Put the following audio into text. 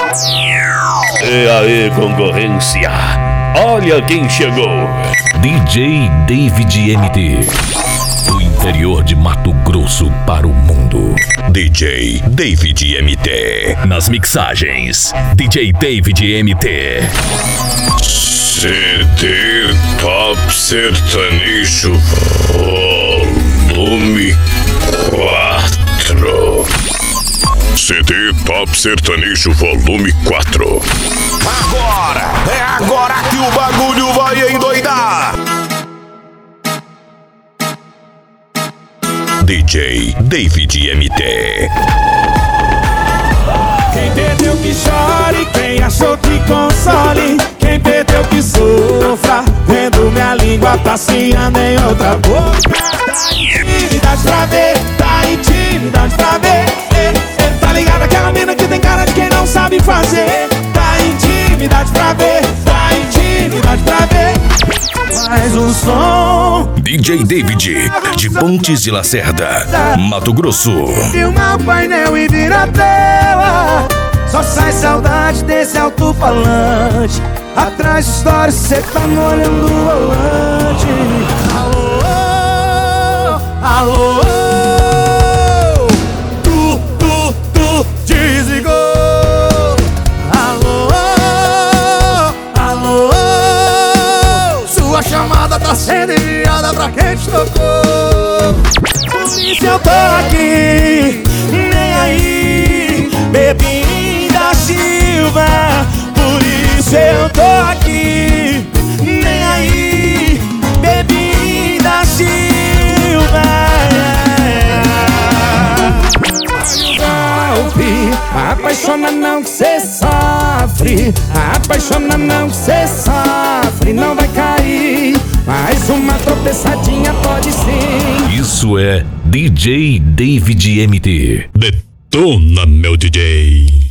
E aí, concorrência? Olha quem chegou. DJ David MT. Do interior de Mato Grosso para o mundo. DJ David MT. Nas mixagens, DJ David MT. CD Top Sertanejo Volume 4. CD Top Sertanejo Volume 4. É agora que o bagulho vai endoidar. DJ David MT. Quem perdeu que chore, quem achou que console, quem perdeu que sofra, vendo minha língua passeando em outra boca. Dá intimidade pra ver, dá intimidade pra ver. Tá ligado aquela mina que tem cara de quem não sabe fazer. Dá intimidade pra ver, dá intimidade pra ver. Mais um som. DJ David, de Pontes de Lacerda, Mato Grosso. Filma o painel e vira tela. Só sai saudade desse alto-falante. Atrás de história cê tá molhando o volante. Alô, alô, tu desligou. Alô, alô, sua chamada tá sendo enviada pra quem te tocou. Por isso eu tô aqui, nem aí, bebinho da Silva. Por isso eu tô aqui, nem aí, bebinho da Silva. Apaixona não que cê sofre, apaixona não que cê sofre, não vai cair, mas uma tropeçadinha pode sim. Isso é DJ David MT. Detona, meu DJ.